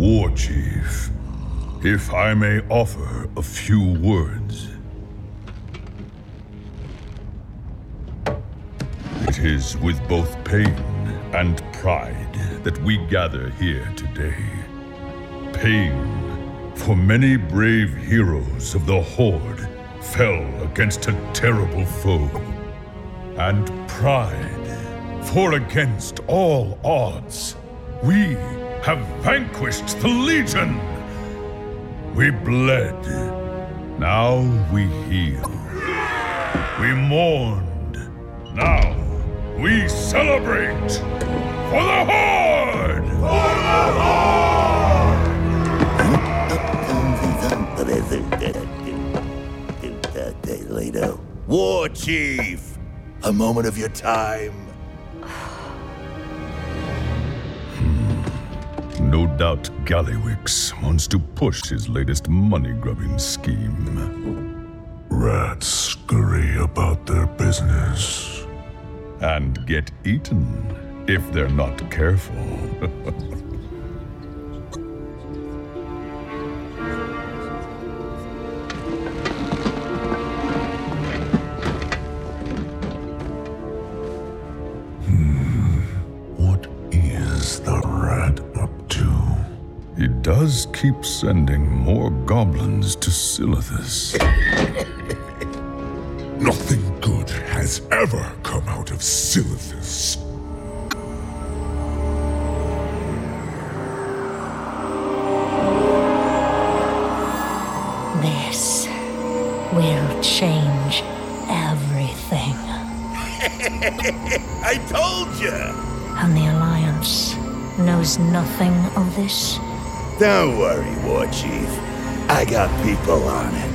War Chief, if I may offer a few words. It is with both pain and pride that we gather here today. Pain, for many brave heroes of the Horde fell against a terrible foe. And pride, for against all odds, we have vanquished the Legion. We bled, now we heal. We mourned, now we celebrate. For the Horde! For the Horde! War Chief! A moment of your time. No doubt Gallywix wants to push his latest money-grubbing scheme. Rats scurry about their business. And get eaten if they're not careful. What is the rat up to? He does keep sending more goblins to Silithus. Nothing good has ever come out of Silithus. This will change everything. I told you! And the Alliance knows nothing of this? Don't worry, War Chief. I got people on it.